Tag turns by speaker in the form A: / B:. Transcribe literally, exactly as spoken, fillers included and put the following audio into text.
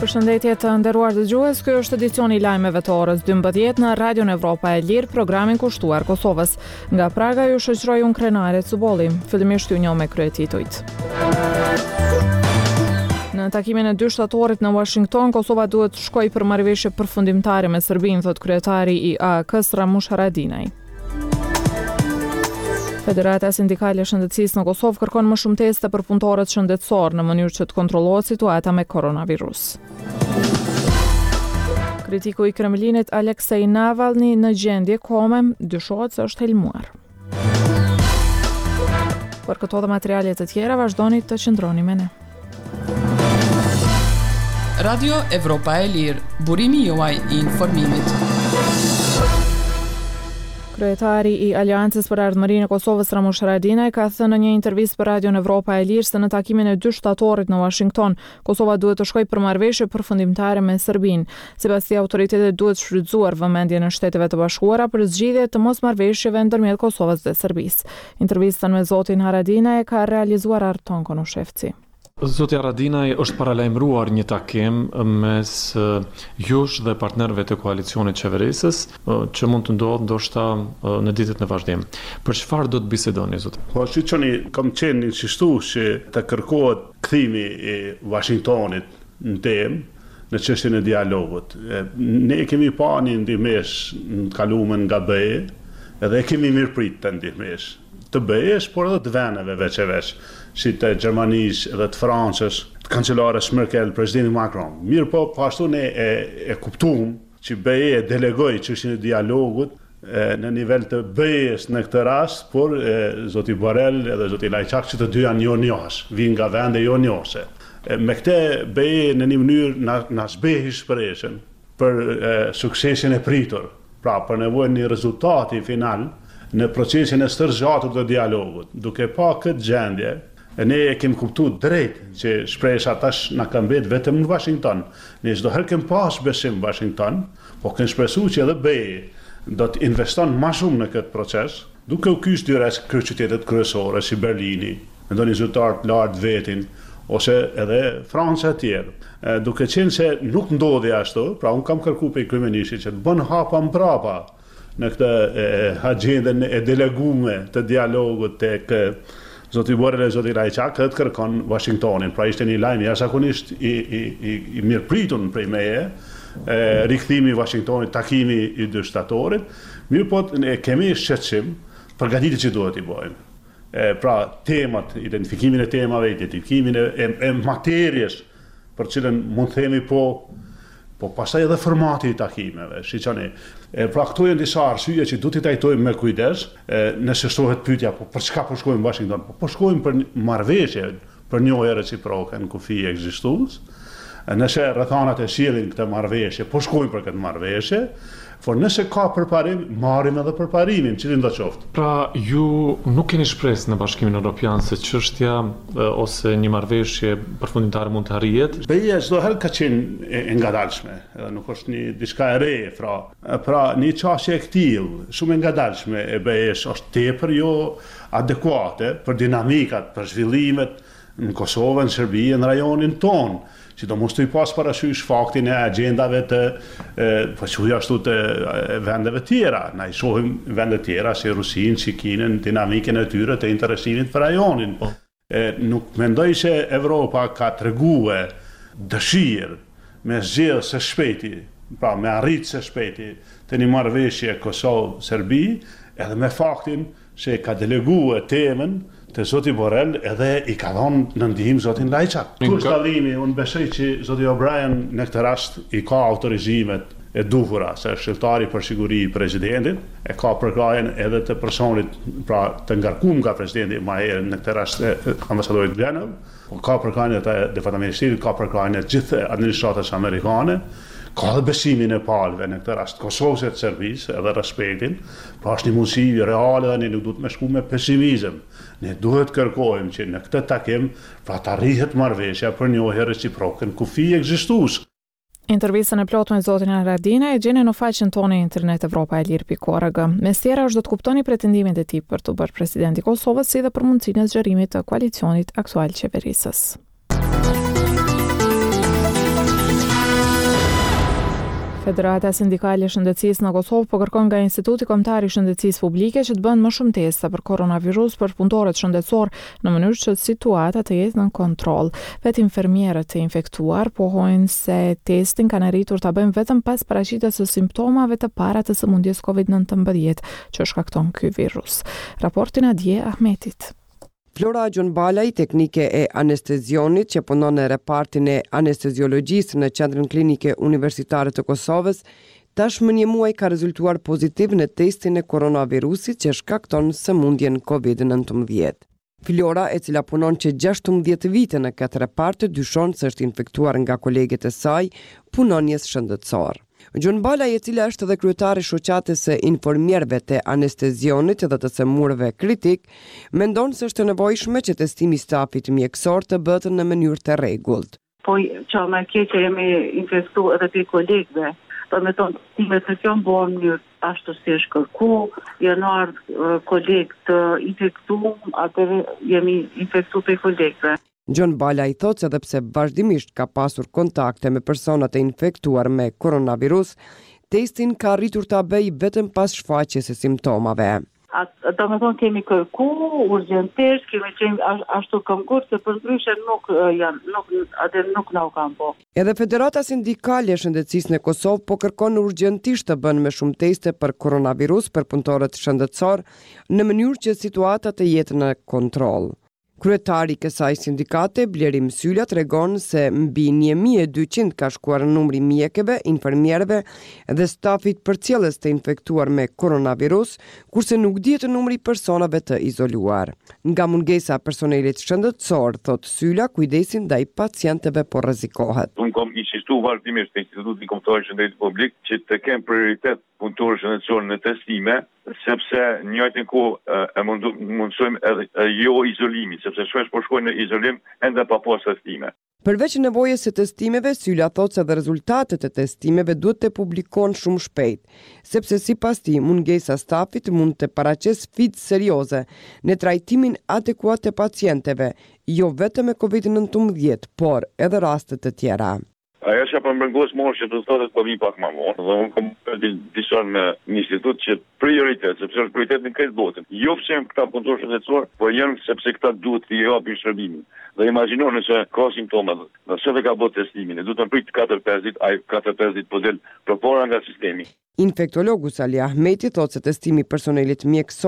A: Përshëndetje të nderuar dëgjues, ky është edicioni i lajmeve të orës dymbëdhjetë në Radion Evropa e Lirë, programin kushtuar Kosovës. Nga Praga ju shoqëroi unë Krenare Cubolli. Fillimisht ju njoh me kryetitujt. Në takimin e dy shtatorit në Washington, Kosova duhet të shkojë për marrëveshje përfundimtare me Serbinë, thot kryetari i A A K-s Ramush Haradinaj. Federata Sindikale e Shëndetësisë në Kosovë kërkon më shumë teste për punëtorët shëndetësor në mënyrë që të kontrollohet situata me koronavirus. Kritiku i Kremlinit Aleksej Navalny në gjendje kome dyshohet se është helmuar. Për këto dhe materialet të tjera vazhdoni të qëndroni me ne.
B: Radio Evropa e Lirë, burimi juaj i informimit.
A: Kryetari i Aleancës për Ardhmërinë e Kosovës Ramush Haradinaj ka thënë në një intervistë për Radion Evropa e Lirë se në takimin e dy shtatorit në Washington, Kosova duhet të shkojë për marrëveshje përfundimtare me Serbinë. Sipas tij, autoritetet duhet shfrytzuar vëmendjen e Shteteve të Bashkuara për zgjidhje të mosmarrëveshjeve ndërmjet Kosovës dhe Serbisë. Intervistën me zotin Haradinaj ka realizuar Arton Konushevci.
C: Zoti Haradinaj është paralajmëruar një takim mes jush dhe partnerëve të koalicionit qeverisës që mund të ndodhë ndoshta në ditët në vazhdim. Për çfarë do të bisedoni, zoti?
D: Po, shiqoni, kam qenë insistuar që të kërkohet kthimi i Washingtonit në temë në çështjen e dialogut. Ne kemi pa një ndihmës në kaluamën nga B E, edhe kemi mirëprit të ndihmës të B E-s, por edhe të vendeve veç e veç, si të Gjermanisë edhe të Francës, të kancelares Merkel, presidenti Macron. Mirë po, pashtu ne e, e kuptuam që B E delegoi çështjen e dialogut e, në nivel të B E-s në këtë rast, por e, zoti Borrell edhe zoti Lajçak që të dy janë jo njohës, vinë nga vende jo njohëse. E, me këtë B E në një mënyrë na, na zbehi shpresën për e, suksesin e pritur, pra për nevojën një rezultati final në procesin e stërgjatur të dialogut. Duke pa këtë gjendje, ne e kemi kuptuar drejt që shpresa tash na ka mbet vetëm në Washington. Ne çdo herë kemi pas besim në Washington, po kemi shpresuar që edhe B E do të investon më shumë në këtë proces, duke u kyç dyra kryeqytetet kryesore si Berlini, me ndonjë zyrtar të lartë vetin, ose edhe Franca e tjerë. Duke qenë se nuk ndodhi ashtu, pra unë kam kërkuar pe kryeministit që të bën hapa mbrapa në këtë agjendën e deleguar të dialogut tek zoti Borrell e zoti Lajçak, të kërkon Washingtonin. Pra ishte një lajm jashtëzakonisht i, i, i, i mirëpritur prej meje, e, rikthimi i Washingtonit, takimi i dy shtatorit. Mirë po ne kemi shqetësim përgatitje që duhet i bëjmë. E, pra temat, identifikimin e temave, identifikimin e, e, e materjes për cilën mund të themi po Po pastaj edhe formati i takimeve, shiqoni. E, pra këto janë disa arsye që duhet i trajtojmë me kujdes, e, nëse shtohet pyetja, po për çka po shkojmë në Washington? Po, po shkojmë për marrëveshje, për njohje reciproke në kufi ekzistues. Nëse rrethanat e sjellin këtë marrëveshje, po shkojmë për këtë marrëveshje. Por nëse ka përparim, marrim edhe përparimin, cilin do qoftë.
C: Pra, ju nuk keni shpresë në Bashkimin Evropian se çështja ose një marrëveshje përfundimtare mund të arrihet?
D: B E çdo herë ka qenë e, e ngadalshme, edhe nuk është një diçka e re, pra, pra një çështje e tillë, shumë e ngadalshme e B E-s është tepër jo adekuate për dinamikat, për zhvillimet në Kosovë, në Serbi, në rajonin ton. Që do mos të i pas parasysh faktin e agendave të përquja ashtu të vendeve tjera. Na i shohim vende tjera si Rusinë, si Kinën, dinamikën e tyre të interesimit për rajonin. E, nuk mendoj se Evropa ka tregue dëshirë me zgjedhë së shpejti, pra me arrit së shpejti të një marrëveshje Kosovë-Serbi, edhe me faktin se ka deleguar temën të zoti Borrell edhe i ka dhënë në ndihmë zotin Lajçak. Kur dallimi, unë besoj që zoti O'Brien në këtë rast i ka autorizimet e duhura, se është shqiptari për siguri i presidentit, e ka përkrajen edhe të personit, pra të ngarkuar nga presidenti më herë në këtë rast ambasadorit Glenov, ka përkrajen e departamentit, ka përkrajen e gjithë administratës amerikane, ka dhe besimin e palëve në këtë rast Kosovës e të Serbisë edhe respektin, pra është një mundësi reale dhe ne nuk duhet me shku me pesimizëm. Ne duhet kërkojmë që në këtë takim pra të arrihet marrëveshja për njohje reciproke në kufi ekzistues.
A: Intervistën e plot me zotin Haradinaj e gjeni në faqen tonë internet evropa e lirë pikë org. Mes tjera është do të kuptoni pretendimet e tij për të bërë presidenti i Kosovës si dhe për mundësinë e zgjerimit të koalicionit aktual qeverisës. Federata Sindikale e Shëndetësisë në Kosovë po kërkon nga Instituti Kombëtar i Shëndetësisë Publike që të bëhen më shumë testa për koronavirus për punëtorët shëndetësor në mënyrë që situata të jetë në kontroll. Vetë infermierët e infektuar pohojnë se testin kanë arritur ta bëjnë vetëm pas paraqitjes së simptomave të para të sëmundjes kovid nëntëmbëdhjetë që shkakton ky virus. Raportin Adje Ahmetit.
E: Flora Gjunbalaj, teknike e anestezionit që punon në repartin e anesteziologjisë në Qendrën Klinike Universitare të Kosovës, tashmë një muaj ka rezultuar pozitiv në testin e koronavirusit që shkakton sëmundjen kovid nëntëmbëdhjetë. Flora, e cila punon që gjashtëmbëdhjetë vite në këtë repart, dyshon se është infektuar nga kolegët e saj, punonjes shëndetësor. Gjunbalaj, e cila është edhe kryetare shoqatës së informierëve të anestezionit dhe të semurëve kritik, mendon se është e nevojshme që testimi i stafit mjekësor të bëhet në mënyrë të rregullt.
F: Po që më keq që jemi infektuar edhe te kolegëve, për me tonë testimet të kjo bëhen një ashtu si është kërku, janë ardhur kolegë të infektuar, atëherë jemi infektuar pe kolegëve.
E: Gjunbalaj thotë se edhe pse vazhdimisht ka pasur kontakte me personat e infektuar me koronavirus, testin ka arritur ta bëjë vetëm pas shfaqjes së simptomave.
F: Do me thonë kemi kërku, urgjentisht, kemi qenë ashtu këmgur, se përndryshe nuk janë, nuk, atë nuk na u kanë po.
E: Edhe Federata Sindikale e Shëndetësisë në Kosovë po kërkon urgjentisht të bënë me shumë teste për koronavirus për punëtorët shëndetësor në mënyrë që situata të jetë në kontroll. Kryetari i kësaj sindikate, Bleri Msylla, tregon se mbi një mijë e dyqind ka shkuar numri mjekëve, infermierëve dhe stafit përcjellës të infektuar me koronavirus, kurse nuk dihet numri personave të izoluar. Nga mungesa e personelit shëndetësor, thot Sylla, kujdesi ndaj pacientëve po rrezikohet.
G: Unë kam insistuar vazhdimisht te Instituti Kombëtar i Shëndetësisë Publike që të kemë prioritet punëtorë shëndetësor në testime, sepse njëjtën kohë e mundsojmë edhe jo izolimi, sepse shpesh po shkojnë në izolim ende pa pas testime.
E: Përveç nevojës së testimeve, Sylla thotë se dhe rezultatet e testimeve duhet të publikohen shumë shpejt, sepse sipas tij mungesa stafit mund të paraqes sfidë serioze në trajtimin adekuat të pacienteve, jo vetëm me kovid nëntëmbëdhjetë, por edhe raste të tjera.
G: Ajo që përmbërgos morë që të thotet po vi pak më vonë, dhe unë kom përdi disa në një institut që prioritet, sepse është prioritet në këtë botën. Jo pse këta punëtorë shëndetësor, por janë sepse këta duhet të japin shërbimin. Dhe imagjino nëse ka simptoma, nëse dhe ka bërë testimin, e duhet të prit katër pesë ditë, ai katër pesë ditë po del përpara nga sistemi.
E: Infektologu Sali Ahmeti thotë se testimi personelit mjekësor